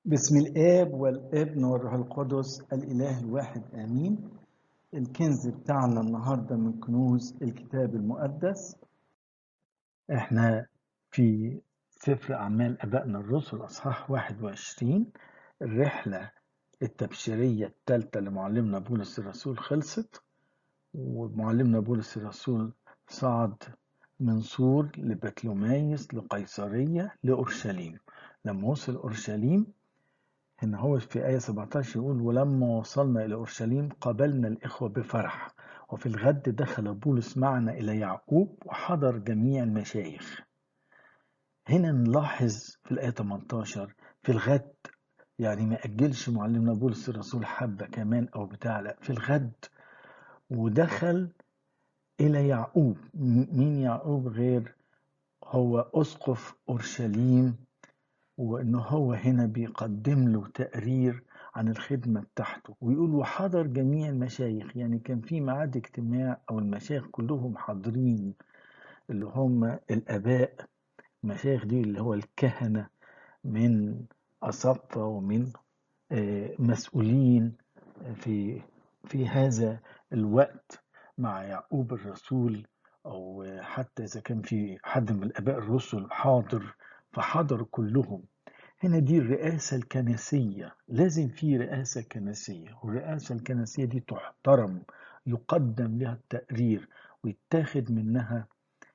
بسم الآب والابن والروح القدس الإله الواحد آمين. الكنز بتاعنا النهاردة من كنوز الكتاب المقدس. احنا في سفر أعمال أبائنا الرسل أصحاح 21. الرحلة التبشيرية الثالثة لمعلمنا بولس الرسول خلصت، ومعلمنا بولس الرسول صعد من صور لبطليمايس لقيصرية لأورشليم. لما وصل أورشليم هنا هو في آية 17 يقول: ولما وصلنا إلى أورشليم قابلنا الإخوة بفرح، وفي الغد دخل بولس معنا إلى يعقوب وحضر جميع المشايخ. هنا نلاحظ في الآية 18 في الغد، يعني ما أجلش معلمنا بولس الرسول حبة كمان أو بتاع، لا في الغد. ودخل إلى يعقوب. مين يعقوب غير هو أسقف أورشليم، وإنه هو هنا بيقدم له تقرير عن الخدمة بتاعته، ويقول وحضر جميع المشايخ، يعني كان في ميعاد اجتماع أو المشايخ كلهم حاضرين، اللي هم الآباء. المشايخ دي اللي هو الكهنة من أساقفة ومن مسؤولين في هذا الوقت مع يعقوب الرسول، أو حتى إذا كان في حد من الآباء الرسل حاضر فحضروا كلهم. هنا دي الرئاسة الكنسية، لازم في رئاسة كنسية، والرئاسة الكنسية دي تحترم، يقدم لها التقرير ويتاخد منها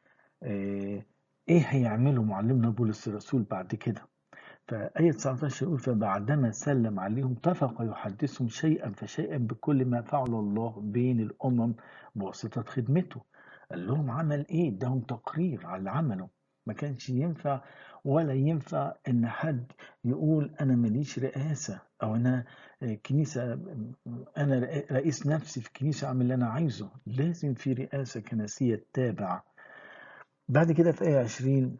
ايه هيعمله معلمنا بولس الرسول بعد كده. فآية 19 يقول: فبعدما سلم عليهم اتفق يحدثهم شيئا فشيئا بكل ما فعل الله بين الأمم بواسطة خدمته. قال لهم عمل ايه، اداهم تقرير على اللي عمله. ما كانش ينفع ولا ينفع ان حد يقول انا ماليش رئاسة، او انا كنيسة، انا رئيس نفسي في كنيسة اعمل اللي انا عايزه. لازم في رئاسة كنسية تتابع. بعد كده في آية 20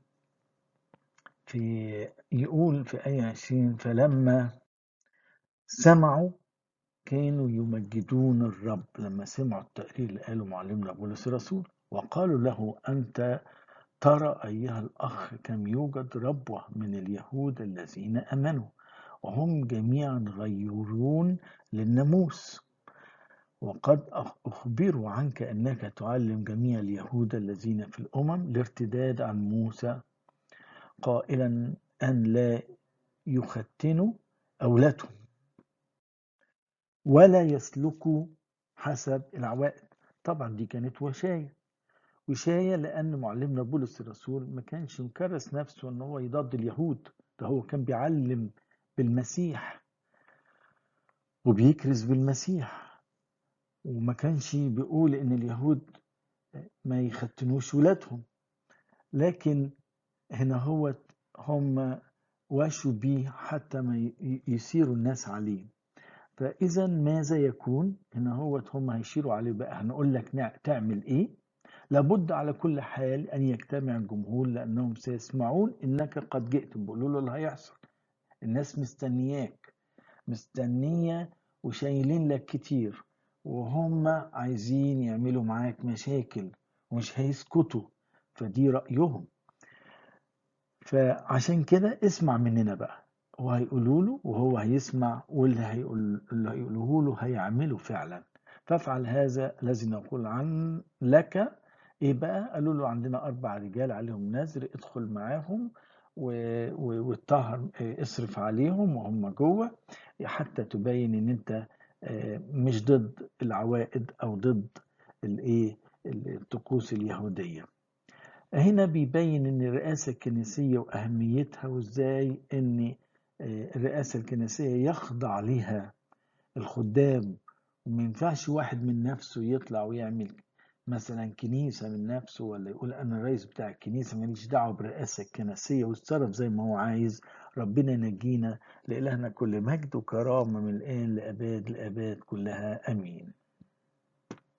يقول في آية 20: فلما سمعوا كانوا يمجدون الرب. لما سمعوا التقرير اللي قاله معلمنا بولس الرسول وقالوا له: أنت ترى أيها الأخ كم يوجد ربوة من اليهود الذين أمنوا، وهم جميعا غيورون للناموس، وقد أخبروا عنك أنك تعلم جميع اليهود الذين في الأمم الارتداد عن موسى، قائلا أن لا يختنوا أولادهم ولا يسلكوا حسب العوائد. طبعا دي كانت وشاية لأن معلمنا بولس الرسول ما كانش مكرس نفسه أنه هو يضاد اليهود، ده هو كان بيعلم بالمسيح وبيكرز بالمسيح، وما كانش بيقول إن اليهود ما يختنوش ولادهم. لكن هنا هو هم واشوا بيه حتى ما يسيروا الناس عليه. فإذا ماذا يكون؟ هنا هو هم هيشيروا عليه بقى، هنقول لك تعمل إيه. لابد على كل حال أن يجتمع الجمهور لأنهم سيسمعون إنك قد جئت. بيقولوا له اللي هيحصل، الناس مستنياك، مستنية وشايلين لك كتير، وهم عايزين يعملوا معاك مشاكل ومش هيسكتوا. فدي رأيهم. فعشان كده اسمع مننا بقى، وهيقولوا له وهو هيسمع، اللي هيقولوه له هيعمله فعلا. فافعل هذا الذي نقول عن لك. ايه بقى؟ قالوا له عندنا 4 رجال عليهم نذر، ادخل معاهم والطهر، اصرف عليهم وهم جوه، حتى تبين ان انت مش ضد العوائد او ضد الايه الطقوس اليهوديه. هنا بيبين ان الرئاسة الكنسية واهميتها، وازاي ان الرئاسة الكنسية يخضع لها الخدام. وما ينفعش واحد من نفسه يطلع ويعمل مثلا كنيسة من نفسه، ولا يقول انا الرئيس بتاع الكنيسة ماليش دعوة بالرئاسة الكنسية ويتصرف زي ما هو عايز. ربنا ينجينا. لإلهنا كل مجد وكرامة من الآن لأباد الآباد كلها، امين.